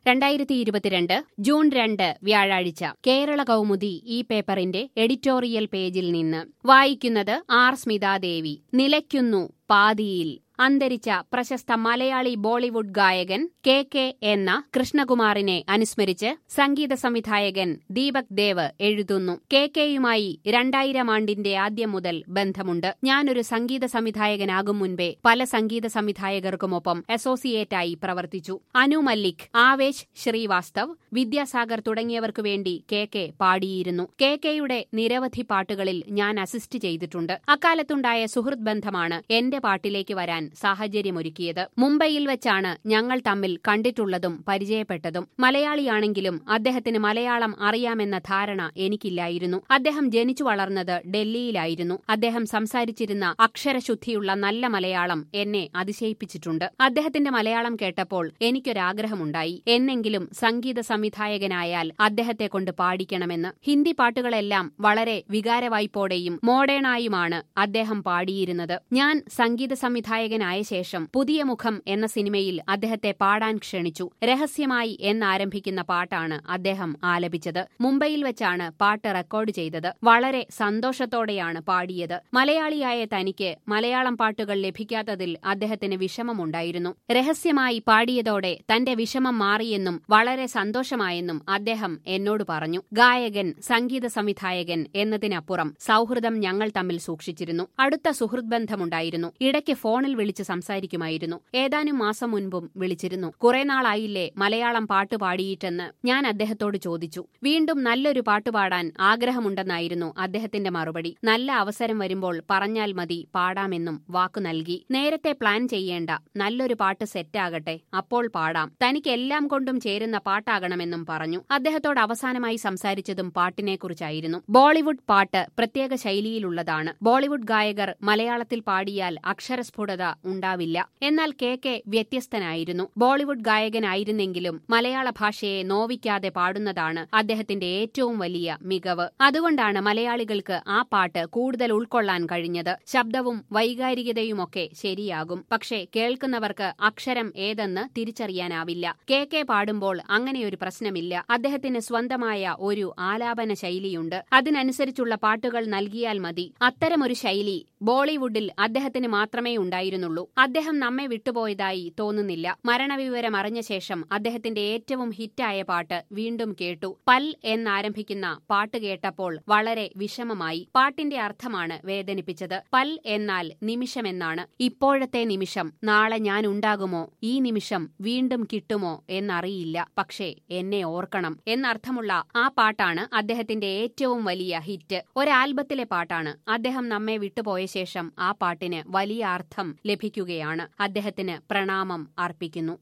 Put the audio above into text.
2022 June 2 വ്യാഴാഴ്ച കേരള കൗമുദി ഈ പേപ്പറിന്റെ എഡിറ്റോറിയൽ പേജിൽ നിന്ന് വായിക്കുന്നത് ആർ സ്മിതാദേവി. നിലയ്ക്കുന്നു പാതിയിൽ. അന്തരിച്ച പ്രശസ്ത മലയാളി ബോളിവുഡ് ഗായകൻ കെ എന്ന കൃഷ്ണകുമാറിനെ അനുസ്മരിച്ച് സംഗീത സംവിധായകൻ ദീപക് ദേവ് എഴുതുന്നു. കെയുമായി 2000 ആണ്ടിന്റെ ആദ്യം മുതൽ ബന്ധമുണ്ട്. ഞാനൊരു സംഗീത സംവിധായകനാകും മുൻപേ പല സംഗീത സംവിധായകർക്കുമൊപ്പം അസോസിയേറ്റായി പ്രവർത്തിച്ചു. അനു മല്ലിക്, ആവേശ് ശ്രീവാസ്തവ്, വിദ്യാസാഗർ തുടങ്ങിയവർക്കു വേണ്ടി കെ പാടിയിരുന്നു. കെയുടെ നിരവധി പാട്ടുകളിൽ ഞാൻ അസിസ്റ്റ് ചെയ്തിട്ടുണ്ട്. അക്കാലത്തുണ്ടായ സുഹൃത്ത് ബന്ധമാണ് എന്റെ പാട്ടിലേക്ക് വരാൻ സാഹചര്യമൊരുക്കിയത്. മുംബൈയിൽ വെച്ചാണ് ഞങ്ങൾ തമ്മിൽ കണ്ടിട്ടുള്ളതും പരിചയപ്പെട്ടതും. മലയാളിയാണെങ്കിലും അദ്ദേഹത്തിന് മലയാളം അറിയാമെന്ന ധാരണ എനിക്കില്ലായിരുന്നു. അദ്ദേഹം ജനിച്ചു വളർന്നത് ഡൽഹിയിലായിരുന്നു. അദ്ദേഹം സംസാരിച്ചിരുന്ന അക്ഷരശുദ്ധിയുള്ള നല്ല മലയാളം എന്നെ അതിശയിപ്പിച്ചിട്ടുണ്ട്. അദ്ദേഹത്തിന്റെ മലയാളം കേട്ടപ്പോൾ എനിക്കൊരാഗ്രഹമുണ്ടായി. എന്നെങ്കിലും സംഗീത സംവിധായകനായാൽ അദ്ദേഹത്തെ കൊണ്ട് പാടിക്കണമെന്ന്. ഹിന്ദി പാട്ടുകളെല്ലാം വളരെ വികാരവായ്പോടെയും മോഡേണായുമാണ് അദ്ദേഹം പാടിയിരുന്നത്. ഞാൻ സംഗീത സംവിധായകനായ ശേഷം പുതിയ മുഖം എന്ന സിനിമയിൽ അദ്ദേഹത്തെ പാടാൻ ക്ഷണിച്ചു. രഹസ്യമായി എന്നാരംഭിക്കുന്ന പാട്ടാണ് അദ്ദേഹം ആലപിച്ചത്. മുംബൈയിൽ വെച്ചാണ് പാട്ട് റെക്കോർഡ് ചെയ്തത്. വളരെ സന്തോഷത്തോടെയാണ് പാടിയത്. മലയാളിയായ തനിക്ക് മലയാളം പാട്ടുകൾ ലഭിക്കാത്തതിൽ അദ്ദേഹത്തിന് വിഷമമുണ്ടായിരുന്നു. രഹസ്യമായി പാടിയതോടെ തന്റെ വിഷമം മാറിയെന്നും വളരെ സന്തോഷമായെന്നും അദ്ദേഹം എന്നോട് പറഞ്ഞു. ഗായകൻ, സംഗീത സംവിധായകൻ എന്നതിനപ്പുറം സൗഹൃദം ഞങ്ങൾ തമ്മിൽ സൂക്ഷിച്ചിരുന്നു. അടുത്ത സുഹൃത്ത് ബന്ധമുണ്ടായിരുന്നു. ഇടയ്ക്ക് ഫോണിൽ വിളിച്ച് സംസാരിക്കുമായിരുന്നു. ഏതാനും മാസം മുൻപും വിളിച്ചിരുന്നു. കുറെ നാളായില്ലേ മലയാളം പാട്ട് പാടിയിട്ടെന്ന് ഞാൻ അദ്ദേഹത്തോട് ചോദിച്ചു. വീണ്ടും നല്ലൊരു പാട്ട് പാടാൻ ആഗ്രഹമുണ്ടെന്നായിരുന്നു അദ്ദേഹത്തിന്റെ മറുപടി. നല്ല അവസരം വരുമ്പോൾ പറഞ്ഞാൽ മതി, പാടാമെന്നും വാക്കു നൽകി. നേരത്തെ പ്ലാൻ ചെയ്യേണ്ട, നല്ലൊരു പാട്ട് സെറ്റാകട്ടെ, അപ്പോൾ പാടാം. തനിക്ക് എല്ലാം കൊണ്ടും ചേരുന്ന പാട്ടാകണമെന്നും പറഞ്ഞു. അദ്ദേഹത്തോട് അവസാനമായി സംസാരിച്ചതും പാട്ടിനെക്കുറിച്ചായിരുന്നു. ബോളിവുഡ് പാട്ട് പ്രത്യേക ശൈലിയിലുള്ളതാണ്. ബോളിവുഡ് ഗായകർ മലയാളത്തിൽ പാടിയാൽ അക്ഷരസ്ഫുടത ഉണ്ടാവില്ല. എന്നാൽ കെ വ്യത്യസ്തനായിരുന്നു. ബോളിവുഡ് ഗായകനായിരുന്നെങ്കിലും മലയാള ഭാഷയെ നോവിക്കാതെ പാടുന്നതാണ് അദ്ദേഹത്തിന്റെ ഏറ്റവും വലിയ മികവ്. അതുകൊണ്ടാണ് മലയാളികൾക്ക് ആ പാട്ട് കൂടുതൽ ഉൾക്കൊള്ളാൻ കഴിഞ്ഞത്. ശബ്ദവും വൈകാരികതയുമൊക്കെ ശരിയാകും. പക്ഷേ കേൾക്കുന്നവർക്ക് അക്ഷരം ഏതെന്ന് തിരിച്ചറിയാനാവില്ല. കെ പാടുമ്പോൾ അങ്ങനെയൊരു പ്രശ്നമില്ല. അദ്ദേഹത്തിന് സ്വന്തമായ ഒരു ആലാപന ശൈലിയുണ്ട്. അതിനനുസരിച്ചുള്ള പാട്ടുകൾ നൽകിയാൽ മതി. അത്തരമൊരു ശൈലി ബോളിവുഡിൽ അദ്ദേഹത്തിന് മാത്രമേ ഉണ്ടായിരുന്നുള്ളൂ. അദ്ദേഹം നമ്മെ വിട്ടുപോയതായി തോന്നുന്നില്ല. മരണവിവരം അറിഞ്ഞ ശേഷം അദ്ദേഹത്തിന്റെ ഏറ്റവും ഹിറ്റായ പാട്ട് വീണ്ടും കേട്ടു. പൽ എന്നാരംഭിക്കുന്ന പാട്ട് കേട്ടപ്പോൾ വളരെ വിഷമമായി. പാട്ടിന്റെ അർത്ഥമാണ് വേദനിപ്പിച്ചത്. പൽ എന്നാൽ നിമിഷമെന്നാണ്. ഇപ്പോഴത്തെ നിമിഷം നാളെ ഞാൻ ഉണ്ടാകുമോ, ഈ നിമിഷം വീണ്ടും കിട്ടുമോ എന്നറിയില്ല, പക്ഷേ എന്നെ ഓർക്കണം എന്നർത്ഥമുള്ള ആ പാട്ടാണ് അദ്ദേഹത്തിന്റെ ഏറ്റവും വലിയ ഹിറ്റ്. ഒരാൽബത്തിലെ പാട്ടാണ്. അദ്ദേഹം നമ്മെ വിട്ടുപോയ ശേഷം ആ പാട്ടിന് വലിയ അർത്ഥം ലഭിക്കുകയാണ്. അദ്ദേഹത്തിന് പ്രണാമം അർപ്പിക്കുന്നു.